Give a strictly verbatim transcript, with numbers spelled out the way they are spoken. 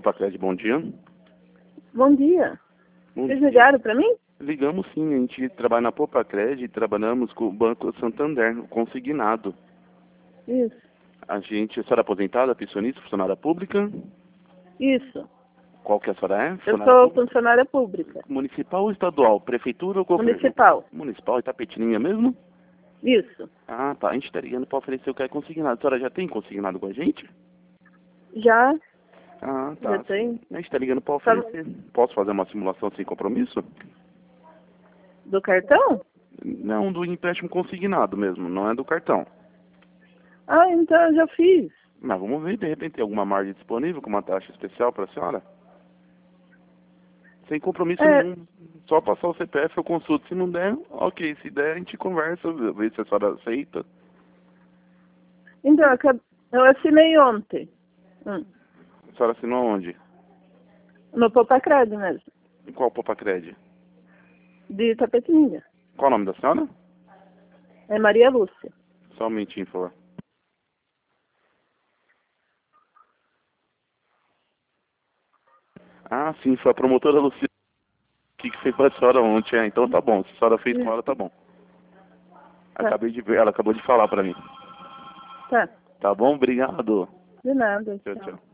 Popacred, bom dia. Bom dia. Bom Vocês dia. ligaram para mim? Ligamos sim, a gente trabalha na Popacred e trabalhamos com o Banco Santander, consignado. Isso. A gente, a senhora é aposentada, pensionista, funcionária pública? Isso. Qual que a senhora é? Eu Funcionária sou pública? funcionária pública. Municipal ou estadual? Prefeitura ou governo? Municipal. Municipal, Itapetininga mesmo? Isso. Ah, tá. A gente tá ligando para oferecer o que é consignado. A senhora já tem consignado com a gente? Já? Ah, tá. Já tem. A gente tá ligando para Tá. oferecer. Posso fazer uma simulação sem compromisso? Do cartão? Não, do empréstimo consignado mesmo, não é do cartão. Ah, então eu já fiz. Mas vamos ver, de repente tem alguma margem disponível com uma taxa especial para a senhora? Sem compromisso É. nenhum. Só passar o C P F eu consulto. Se não der, ok. Se der, a gente conversa, vê se a senhora aceita. Então, eu acab- eu assinei ontem. Hum. A senhora assinou onde? No Popacred mesmo. Em qual Popacred? De Itapetininga. Qual o nome da senhora? É Maria Lúcia. Só um minutinho, por favor. Ah, sim, foi a promotora Lucia que fez com a senhora ontem. É, então tá bom. Se a senhora fez com ela, tá bom. Tá. Acabei de ver, ela acabou de falar pra mim. Tá. Tá bom? Obrigado. De nada. Tchau, Tchau. tchau.